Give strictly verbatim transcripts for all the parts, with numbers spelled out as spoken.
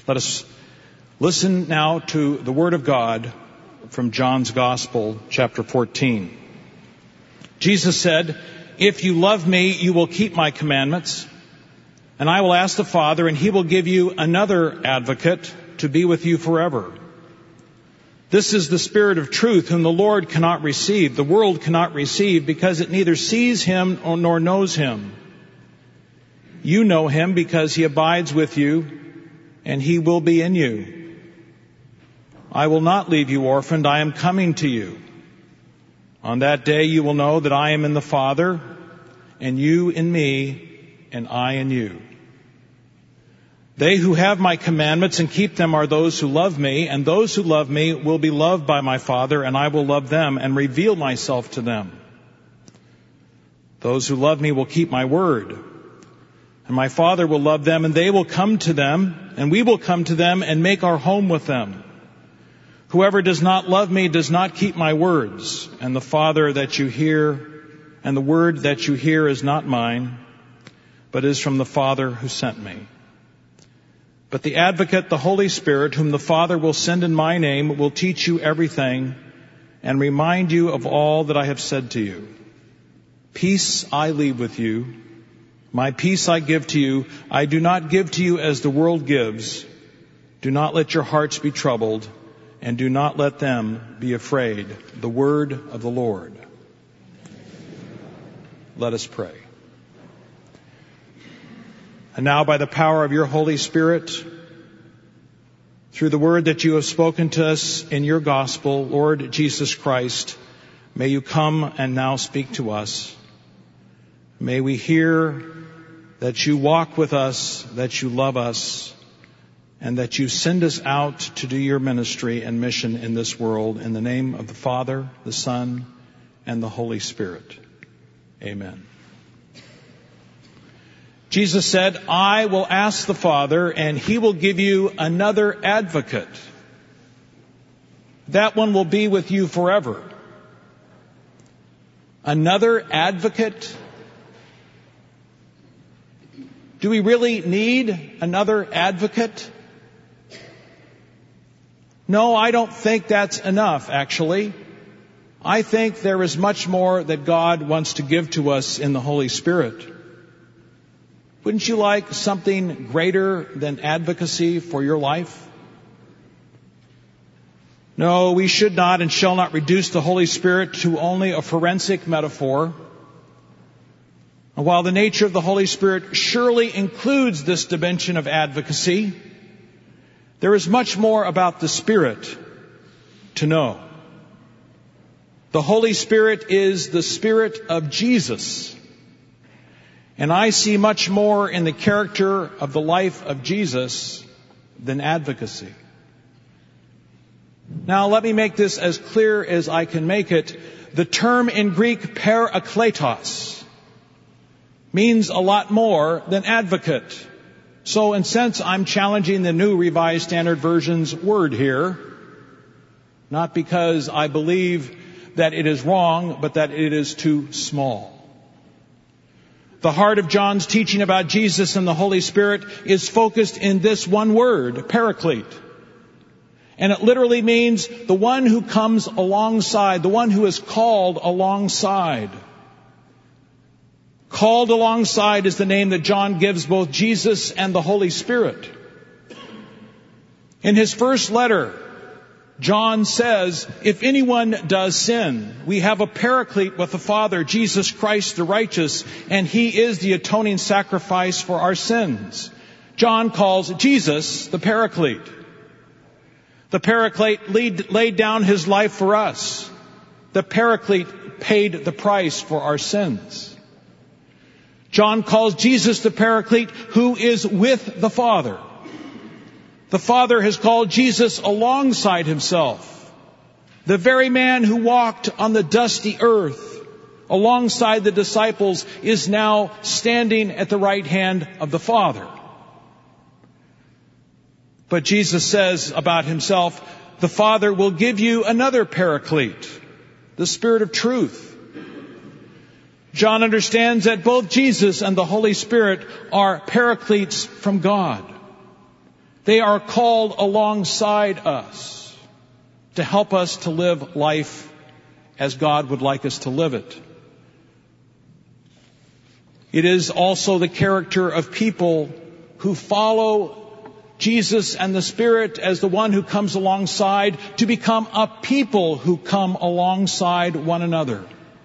Let us listen now to the Word of God from John's Gospel, chapter fourteen. Jesus said, "If you love me, you will keep my commandments, and I will ask the Father, and he will give you another advocate to be with you forever. This is the Spirit of truth, whom the Lord cannot receive, the world cannot receive, because it neither sees him nor knows him. You know him because he abides with you, and he will be in you. I will not leave you orphaned, I am coming to you. On that day you will know that I am in the Father, and you in me, and I in you. They who have my commandments and keep them are those who love me, and those who love me will be loved by my Father, and I will love them and reveal myself to them. Those who love me will keep my word, and my Father will love them, and they will come to them, and we will come to them and make our home with them. Whoever does not love me does not keep my words, and the Father that you hear, and the word that you hear is not mine, but is from the Father who sent me. But the Advocate, the Holy Spirit, whom the Father will send in my name, will teach you everything and remind you of all that I have said to you. Peace I leave with you. My peace I give to you. I do not give to you as the world gives. Do not let your hearts be troubled, and do not let them be afraid." The word of the Lord. Let us pray. And now, by the power of your Holy Spirit, through the word that you have spoken to us in your gospel, Lord Jesus Christ, may you come and now speak to us. May we hear that you walk with us, that you love us, and that you send us out to do your ministry and mission in this world. In the name of the Father, the Son, and the Holy Spirit. Amen. Jesus said, "I will ask the Father, and he will give you another advocate. That one will be with you forever." Another advocate? Do we really need another advocate? No, I don't think that's enough, actually. I think there is much more that God wants to give to us in the Holy Spirit. Wouldn't you like something greater than advocacy for your life? No, we should not and shall not reduce the Holy Spirit to only a forensic metaphor. And while the nature of the Holy Spirit surely includes this dimension of advocacy, there is much more about the Spirit to know. The Holy Spirit is the Spirit of Jesus. And I see much more in the character of the life of Jesus than advocacy. Now, let me make this as clear as I can make it. The term in Greek, parakletos, means a lot more than advocate. So, in a sense, I'm challenging the New Revised Standard Version's word here, not because I believe that it is wrong, but that it is too small. The heart of John's teaching about Jesus and the Holy Spirit is focused in this one word, paraclete. And it literally means the one who comes alongside, the one who is called alongside. Called alongside is the name that John gives both Jesus and the Holy Spirit. In his first letter, John says, if anyone does sin, we have a paraclete with the Father, Jesus Christ the righteous, and he is the atoning sacrifice for our sins. John calls Jesus the paraclete. The paraclete laid, laid down his life for us. The paraclete paid the price for our sins. John calls Jesus the paraclete who is with the Father. The Father has called Jesus alongside himself. The very man who walked on the dusty earth alongside the disciples is now standing at the right hand of the Father. But Jesus says about himself, the Father will give you another paraclete, the Spirit of truth. John understands that both Jesus and the Holy Spirit are paracletes from God. They are called alongside us to help us to live life as God would like us to live it. It is also the character of people who follow Jesus and the Spirit as the one who comes alongside to become a people who come alongside one another.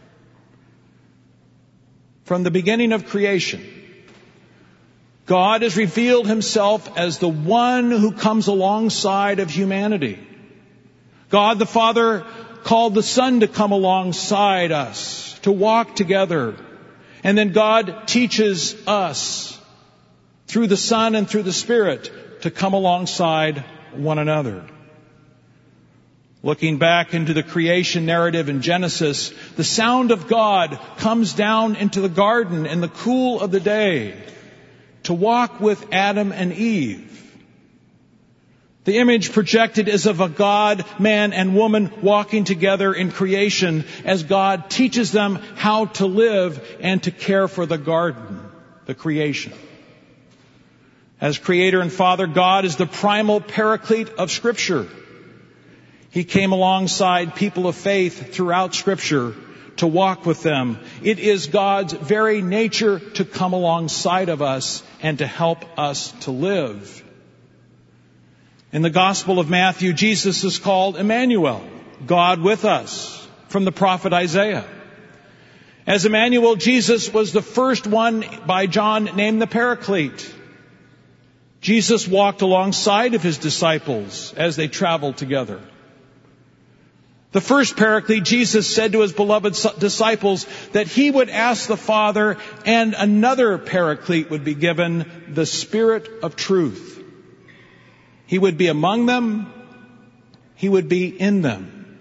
From the beginning of creation, God has revealed himself as the one who comes alongside of humanity. God the Father called the Son to come alongside us, to walk together. And then God teaches us through the Son and through the Spirit to come alongside one another. Looking back into the creation narrative in Genesis, the sound of God comes down into the garden in the cool of the day to walk with Adam and Eve. The image projected is of a God, man and woman walking together in creation as God teaches them how to live and to care for the garden, the creation. As Creator and Father, God is the primal paraclete of Scripture. He came alongside people of faith throughout Scripture to walk with them. It is God's very nature to come alongside of us and to help us to live. In the Gospel of Matthew, Jesus is called Emmanuel, God with us, from the prophet Isaiah. As Emmanuel, Jesus was the first one by John named the Paraclete. Jesus walked alongside of his disciples as they traveled together. The first Paraclete, Jesus said to his beloved disciples that he would ask the Father and another Paraclete would be given, the Spirit of truth. He would be among them. He would be in them.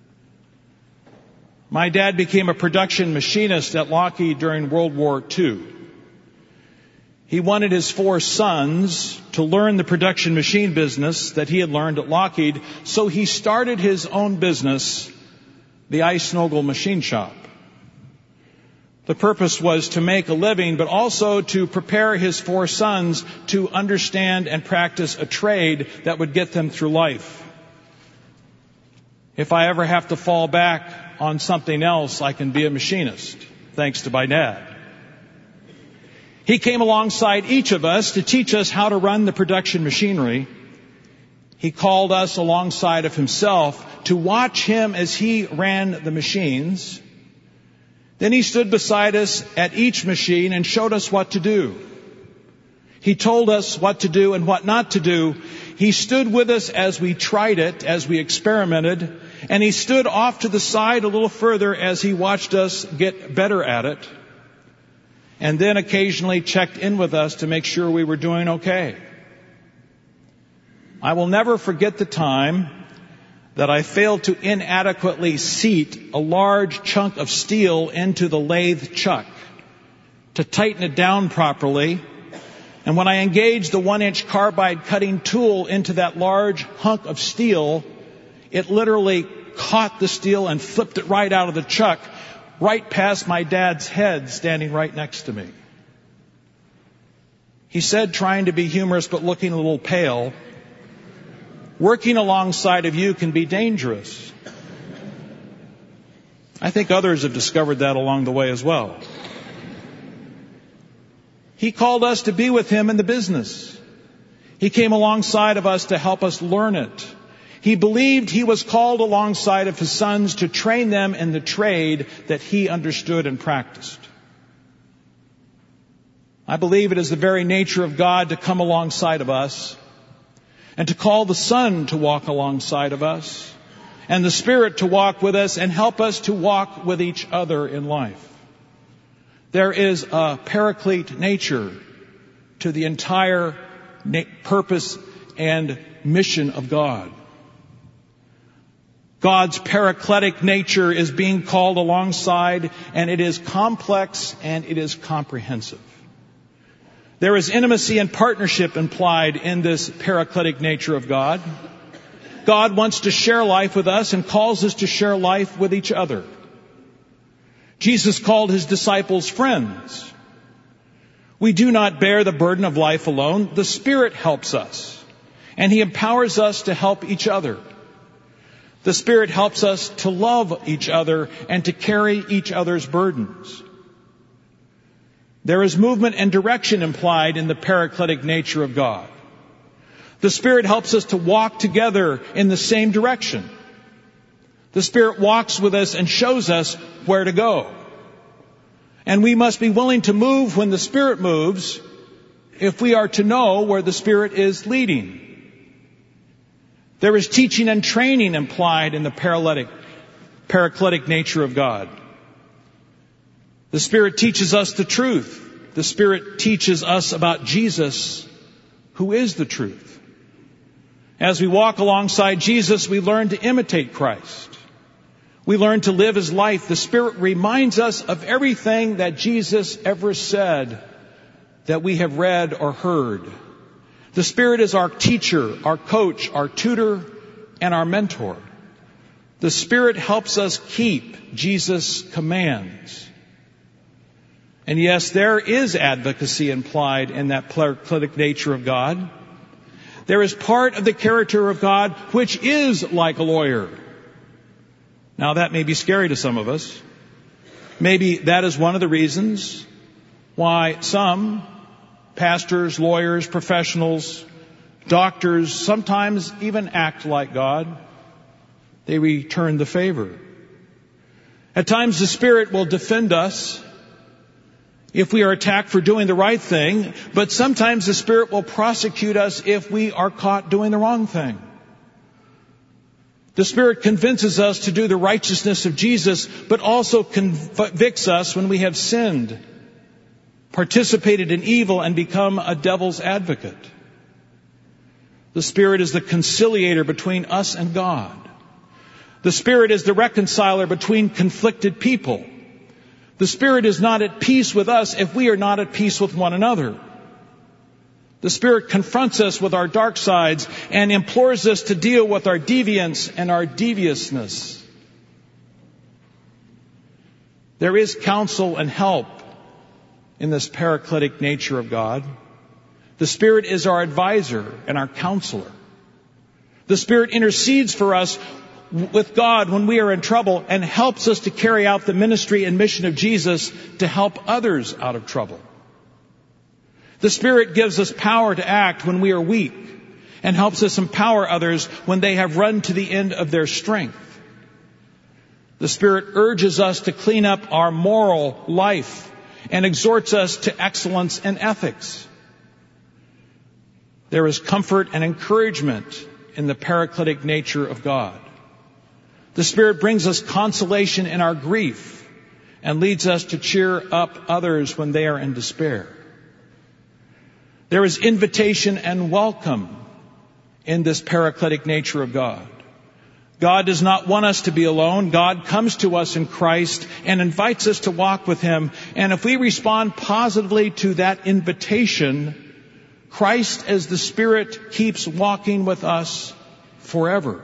My dad became a production machinist at Lockheed during World War Two. He wanted his four sons to learn the production machine business that he had learned at Lockheed, so he started his own business, the Eisnogel Machine Shop. The purpose was to make a living, but also to prepare his four sons to understand and practice a trade that would get them through life. If I ever have to fall back on something else, I can be a machinist, thanks to my dad. He came alongside each of us to teach us how to run the production machinery. He called us alongside of himself to watch him as he ran the machines. Then he stood beside us at each machine and showed us what to do. He told us what to do and what not to do. He stood with us as we tried it, as we experimented, and he stood off to the side a little further as he watched us get better at it. And then occasionally checked in with us to make sure we were doing okay. I will never forget the time that I failed to inadequately seat a large chunk of steel into the lathe chuck to tighten it down properly. And when I engaged the one-inch carbide cutting tool into that large hunk of steel, it literally caught the steel and flipped it right out of the chuck, right past my dad's head standing right next to me. He said, trying to be humorous but looking a little pale, "Working alongside of you can be dangerous." I think others have discovered that along the way as well. He called us to be with him in the business. He came alongside of us to help us learn it. He believed he was called alongside of his sons to train them in the trade that he understood and practiced. I believe it is the very nature of God to come alongside of us and to call the Son to walk alongside of us and the Spirit to walk with us and help us to walk with each other in life. There is a paraclete nature to the entire na- purpose and mission of God. God's paracletic nature is being called alongside, and it is complex and it is comprehensive. There is intimacy and partnership implied in this paracletic nature of God. God wants to share life with us and calls us to share life with each other. Jesus called his disciples friends. We do not bear the burden of life alone. The Spirit helps us. And He empowers us to help each other. The Spirit helps us to love each other and to carry each other's burdens. There is movement and direction implied in the paracletic nature of God. The Spirit helps us to walk together in the same direction. The Spirit walks with us and shows us where to go. And we must be willing to move when the Spirit moves if we are to know where the Spirit is leading. There is teaching and training implied in the paralytic, paracletic nature of God. The Spirit teaches us the truth. The Spirit teaches us about Jesus, who is the truth. As we walk alongside Jesus, we learn to imitate Christ. We learn to live His life. The Spirit reminds us of everything that Jesus ever said that we have read or heard. The Spirit is our teacher, our coach, our tutor, and our mentor. The Spirit helps us keep Jesus' commands. And yes, there is advocacy implied in that paracletic nature of God. There is part of the character of God which is like a lawyer. Now that may be scary to some of us. Maybe that is one of the reasons why some pastors, lawyers, professionals, doctors sometimes even act like God. They return the favor. At times the Spirit will defend us if we are attacked for doing the right thing, but sometimes the Spirit will prosecute us if we are caught doing the wrong thing. The Spirit convinces us to do the righteousness of Jesus, but also convicts us when we have sinned, participated in evil, and become a devil's advocate. The Spirit is the conciliator between us and God. The Spirit is the reconciler between conflicted people. The Spirit is not at peace with us if we are not at peace with one another. The Spirit confronts us with our dark sides and implores us to deal with our deviance and our deviousness. There is counsel and help in this paracletic nature of God. The Spirit is our advisor and our counselor. The Spirit intercedes for us with God when we are in trouble and helps us to carry out the ministry and mission of Jesus to help others out of trouble. The Spirit gives us power to act when we are weak and helps us empower others when they have run to the end of their strength. The Spirit urges us to clean up our moral life and exhorts us to excellence and ethics. There is comfort and encouragement in the paracletic nature of God. The Spirit brings us consolation in our grief and leads us to cheer up others when they are in despair. There is invitation and welcome in this paracletic nature of God. God does not want us to be alone. God comes to us in Christ and invites us to walk with Him. And if we respond positively to that invitation, Christ as the Spirit keeps walking with us forever.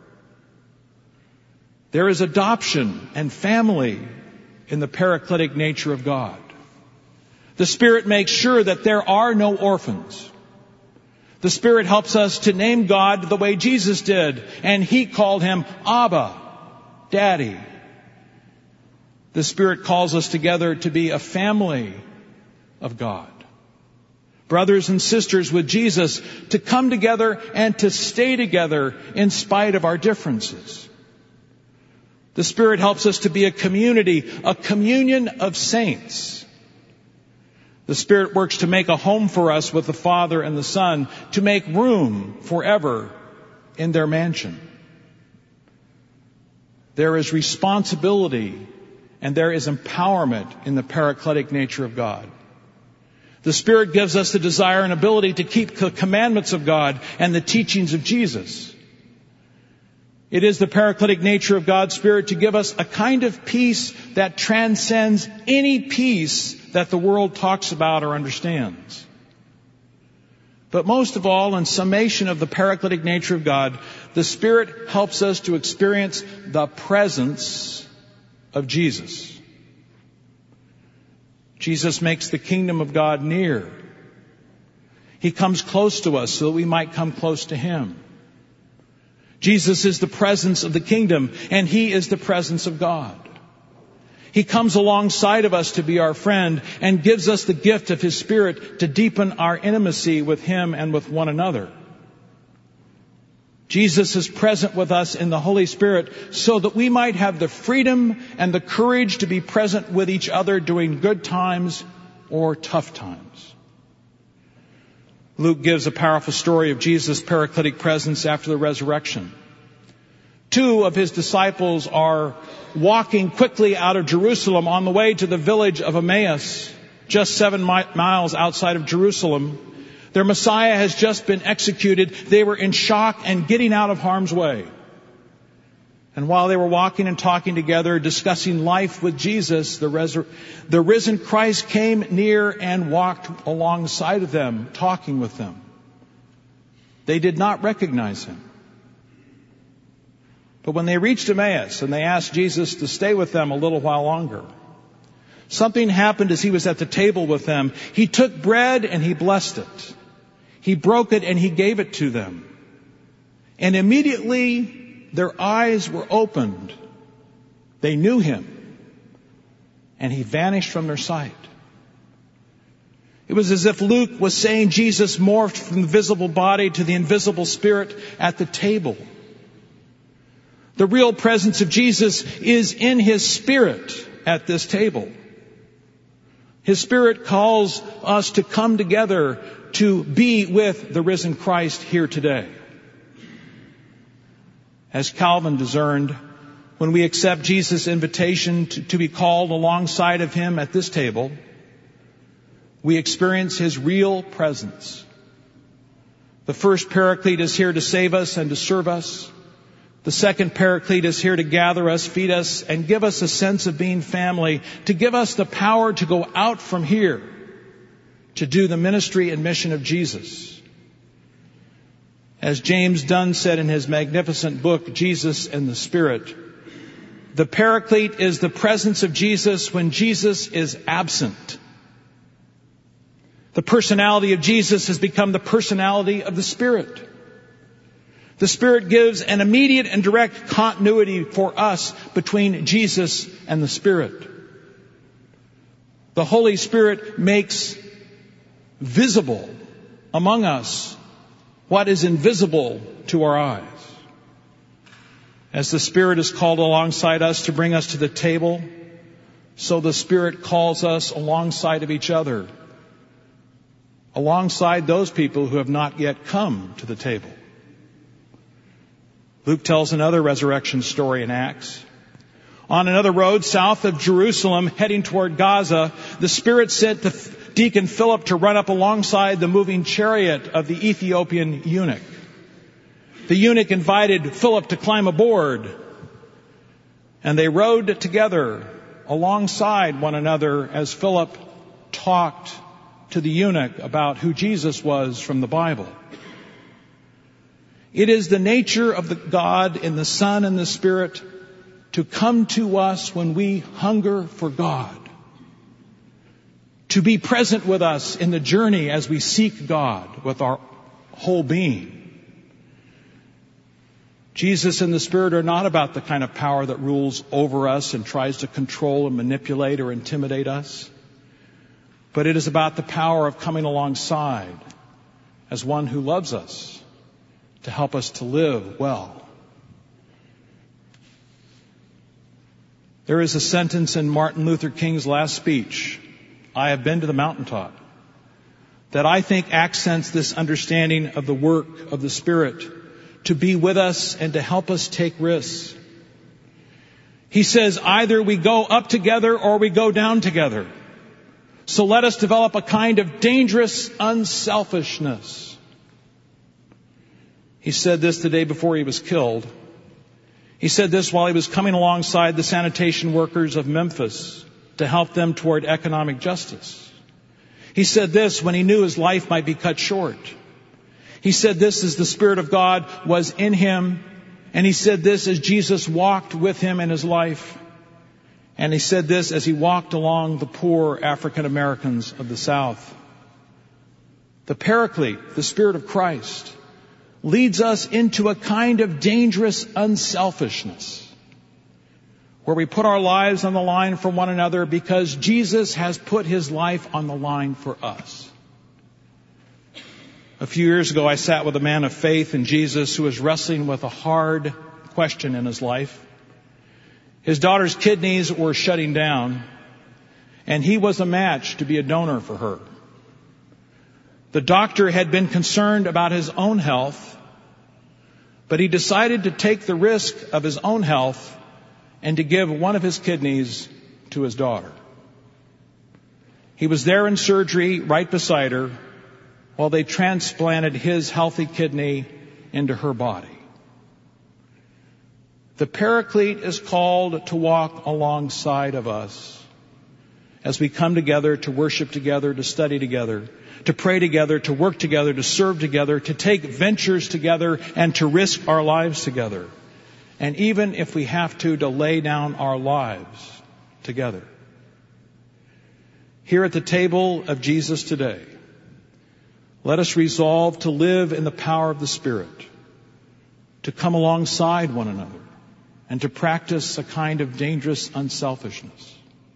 There is adoption and family in the paracletic nature of God. The Spirit makes sure that there are no orphans. The Spirit helps us to name God the way Jesus did, and He called Him Abba, Daddy. The Spirit calls us together to be a family of God. Brothers and sisters with Jesus, to come together and to stay together in spite of our differences. The Spirit helps us to be a community, a communion of saints. The Spirit works to make a home for us with the Father and the Son, to make room forever in their mansion. There is responsibility and there is empowerment in the paracletic nature of God. The Spirit gives us the desire and ability to keep the commandments of God and the teachings of Jesus. It is the paracletic nature of God's Spirit to give us a kind of peace that transcends any peace that the world talks about or understands. But most of all, in summation of the paracletic nature of God, the Spirit helps us to experience the presence of Jesus. Jesus makes the kingdom of God near. He comes close to us so that we might come close to Him. Jesus is the presence of the kingdom, and He is the presence of God. He comes alongside of us to be our friend and gives us the gift of His Spirit to deepen our intimacy with Him and with one another. Jesus is present with us in the Holy Spirit so that we might have the freedom and the courage to be present with each other during good times or tough times. Luke gives a powerful story of Jesus' paracletic presence after the resurrection. Two of His disciples are walking quickly out of Jerusalem on the way to the village of Emmaus, just seven mi- miles outside of Jerusalem. Their Messiah has just been executed. They were in shock and getting out of harm's way. And while they were walking and talking together, discussing life with Jesus, the, resur- the risen Christ came near and walked alongside of them, talking with them. They did not recognize Him. But when they reached Emmaus and they asked Jesus to stay with them a little while longer, something happened as He was at the table with them. He took bread and He blessed it. He broke it and He gave it to them. And immediately their eyes were opened. They knew Him. And He vanished from their sight. It was as if Luke was saying Jesus morphed from the visible body to the invisible spirit at the table. The real presence of Jesus is in His Spirit at this table. His Spirit calls us to come together to be with the risen Christ here today. As Calvin discerned, when we accept Jesus' invitation to, to be called alongside of Him at this table, we experience His real presence. The first Paraclete is here to save us and to serve us. The second Paraclete is here to gather us, feed us, and give us a sense of being family, to give us the power to go out from here to do the ministry and mission of Jesus. As James Dunn said in his magnificent book, Jesus and the Spirit, the Paraclete is the presence of Jesus when Jesus is absent. The personality of Jesus has become the personality of the Spirit. The Spirit gives an immediate and direct continuity for us between Jesus and the Spirit. The Holy Spirit makes visible among us what is invisible to our eyes. As the Spirit is called alongside us to bring us to the table, so the Spirit calls us alongside of each other, alongside those people who have not yet come to the table. Luke tells another resurrection story in Acts. On another road south of Jerusalem, heading toward Gaza, the Spirit sent the deacon Philip to run up alongside the moving chariot of the Ethiopian eunuch. The eunuch invited Philip to climb aboard, and they rode together alongside one another as Philip talked to the eunuch about who Jesus was from the Bible. It is the nature of the God in the Son and the Spirit to come to us when we hunger for God, to be present with us in the journey as we seek God with our whole being. Jesus and the Spirit are not about the kind of power that rules over us and tries to control and manipulate or intimidate us, but it is about the power of coming alongside as one who loves us to help us to live well. There is a sentence in Martin Luther King's last speech, "I have been to the mountaintop," that I think accents this understanding of the work of the Spirit to be with us and to help us take risks. He says, either we go up together or we go down together. So let us develop a kind of dangerous unselfishness. He said this the day before he was killed. He said this while he was coming alongside the sanitation workers of Memphis to help them toward economic justice. He said this when he knew his life might be cut short. He said this as the Spirit of God was in him. And he said this as Jesus walked with him in his life. And he said this as he walked along the poor African Americans of the South. The Paraclete, the Spirit of Christ, leads us into a kind of dangerous unselfishness, where we put our lives on the line for one another because Jesus has put his life on the line for us. A few years ago, I sat with a man of faith in Jesus who was wrestling with a hard question in his life. His daughter's kidneys were shutting down, and he was a match to be a donor for her. The doctor had been concerned about his own health, but he decided to take the risk of his own health and to give one of his kidneys to his daughter. He was there in surgery right beside her while they transplanted his healthy kidney into her body. The Paraclete is called to walk alongside of us as we come together to worship together, to study together, to pray together, to work together, to serve together, to take ventures together, and to risk our lives together. And even if we have to, to lay down our lives together. Here at the table of Jesus today, let us resolve to live in the power of the Spirit, to come alongside one another, and to practice a kind of dangerous unselfishness.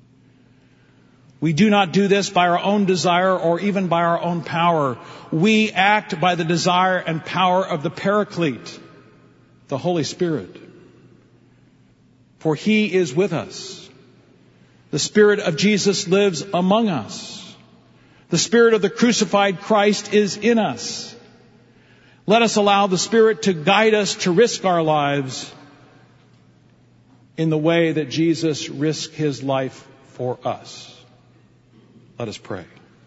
We do not do this by our own desire or even by our own power. We act by the desire and power of the Paraclete, the Holy Spirit. For He is with us. The Spirit of Jesus lives among us. The Spirit of the crucified Christ is in us. Let us allow the Spirit to guide us to risk our lives in the way that Jesus risked His life for us. Let us pray.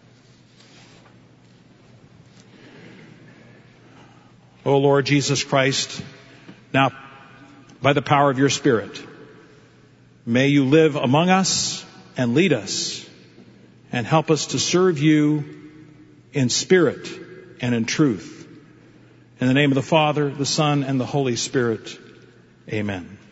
O Lord Jesus Christ, now by the power of your Spirit, may you live among us and lead us and help us to serve you in spirit and in truth. In the name of the Father, the Son, and the Holy Spirit, amen.